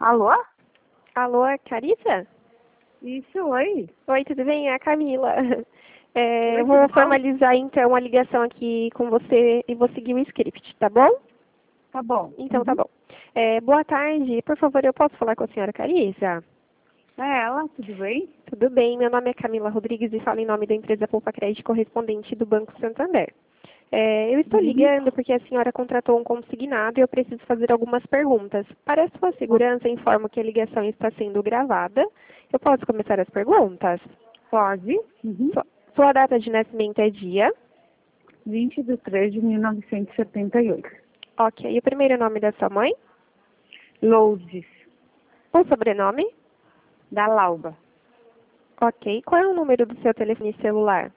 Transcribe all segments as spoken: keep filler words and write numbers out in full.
Alô? Alô, Carissa? Isso, oi. Oi, tudo bem? É a Camila. É, Oi, eu vou tudo bom? formalizar então a ligação aqui com você e vou seguir o script, tá bom? Tá bom. Então tá Uhum. bom. É, boa tarde, por favor, eu posso falar com a senhora Carissa? É ela, tudo bem? Tudo bem, meu nome é Camila Rodrigues e falo em nome da empresa Poupa Crédito correspondente do Banco Santander. É, eu estou Uhum. ligando porque a senhora contratou um consignado e eu preciso fazer algumas perguntas. Para a sua segurança, informo que a ligação está sendo gravada. Eu posso começar as perguntas? Pode. Uhum. Sua, sua data de nascimento é dia? vinte de três de mil novecentos e setenta e oito. Ok. E o primeiro nome da sua mãe? Lourdes, O sobrenome? da Lauba. Ok. Qual é o número do seu telefone celular?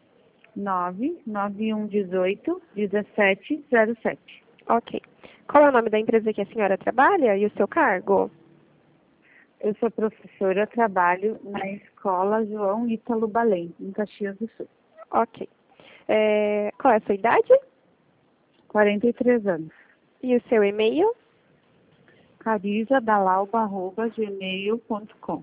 nove nove um um oito um sete zero sete. Ok. Qual é o nome da empresa que a senhora trabalha e o seu cargo? Eu sou professora, trabalho na escola João Ítalo Balém, em Caxias do Sul. Ok. É, qual é a sua idade? quarenta e três anos. E o seu e-mail? carizadalauba arroba gmail ponto com.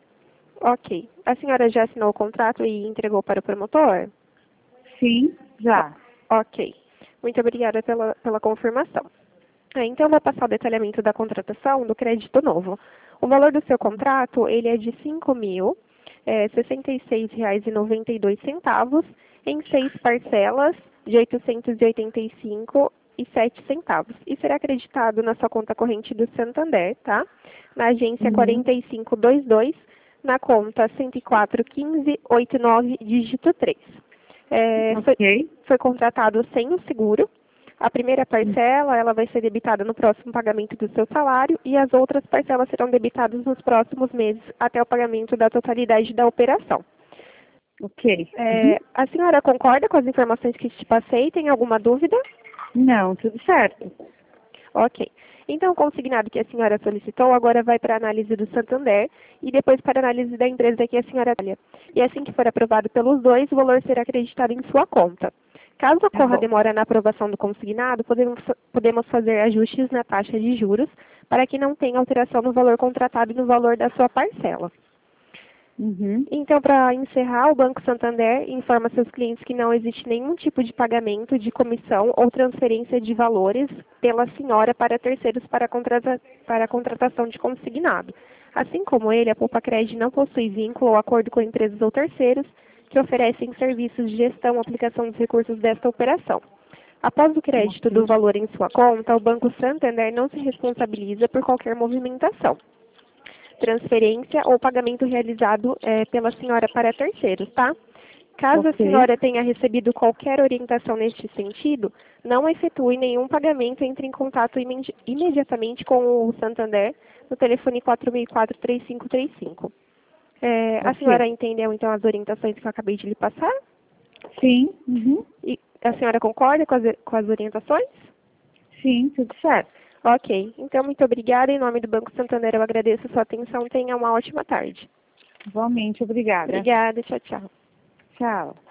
Ok. A senhora já assinou o contrato e entregou para o promotor? Sim, já. Ok. Muito obrigada pela, pela confirmação. É, então, eu vou passar o detalhamento da contratação do crédito novo. O valor do seu contrato, ele é de cinco mil sessenta e seis reais e noventa e dois centavos em seis parcelas de oitocentos e oitenta e cinco reais e sete centavos. E será acreditado na sua conta corrente do Santander, tá? Na agência Uhum. quarenta e cinco vinte e dois, na conta cento e quatro, quinze, oitenta e nove, dígito três. É, foi, Ok. foi contratado sem o seguro. A primeira parcela, ela vai ser debitada no próximo pagamento do seu salário e as outras parcelas serão debitadas nos próximos meses até o pagamento da totalidade da operação. Ok. É, Uhum. a senhora concorda com as informações que te passei? Tem alguma dúvida? Não, tudo certo. Ok. Então, o consignado que a senhora solicitou agora vai para a análise do Santander e depois para a análise da empresa que a senhora trabalha. E assim que for aprovado pelos dois, o valor será acreditado em sua conta. Caso Tá ocorra bom. demora na aprovação do consignado, podemos, podemos fazer ajustes na taxa de juros para que não tenha alteração no valor contratado e no valor da sua parcela. Uhum. Então, para encerrar, o Banco Santander informa seus clientes que não existe nenhum tipo de pagamento de comissão ou transferência de valores pela senhora para terceiros para a, contrata para a contratação de consignado. Assim como ele, a Poupa Crédito não possui vínculo ou acordo com empresas ou terceiros que oferecem serviços de gestão ou aplicação dos recursos desta operação. Após o crédito do Ok. valor em sua conta, o Banco Santander não se responsabiliza por qualquer movimentação, transferência ou pagamento realizado é, pela senhora para terceiros, tá? Caso a Ok. senhora tenha recebido qualquer orientação neste sentido, não efetue nenhum pagamento, entre em contato imedi imediatamente com o Santander no telefone quatro mil e quatro, três cinco três cinco. É, a senhora Ok. entendeu então as orientações que eu acabei de lhe passar? Sim. Uhum. E a senhora concorda com as, com as orientações? Sim, tudo certo. Ok. Então, muito obrigada. Em nome do Banco Santander, eu agradeço a sua atenção. Tenha uma ótima tarde. Igualmente, obrigada. Obrigada. Tchau, tchau. Tchau.